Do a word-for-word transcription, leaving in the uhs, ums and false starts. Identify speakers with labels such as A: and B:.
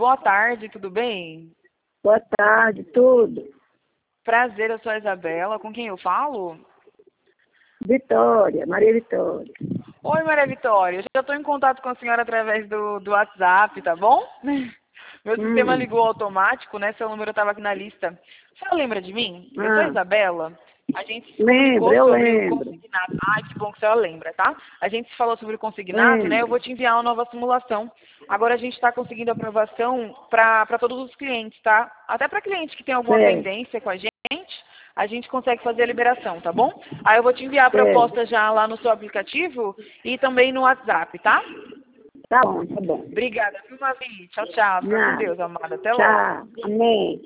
A: boa tarde, tudo bem?
B: Boa tarde, tudo.
A: Prazer, eu sou a Isabela, com quem eu falo?
B: Vitória, Maria Vitória.
A: Oi, Maria Vitória, eu já estou em contato com a senhora através do, do WhatsApp, tá bom? Meu sistema
B: Hum.
A: ligou automático, né? Seu número estava aqui na lista. Você lembra de mim? Eu sou a
B: Ah,
A: Isabela. A gente se
B: lembro,
A: comunicou
B: eu
A: sobre o
B: lembro.
A: consignado. Ai, que bom que a senhora lembra, tá? A gente se falou sobre o consignado, né? Eu
B: Lembro.
A: vou te enviar uma nova simulação. Agora a gente está conseguindo aprovação para todos os clientes, tá? Até para cliente que tem alguma
B: Certo,
A: pendência com a gente, a gente consegue fazer a liberação, tá bom? Aí eu vou te enviar a
B: certo.
A: proposta já lá no seu aplicativo e também no WhatsApp, tá?
B: Tá bom, tá bom.
A: Obrigada, viu, Mavi? Tchau, tchau. Fica com
B: Nada.
A: Deus, amada. Até logo.
B: Tchau. Amém.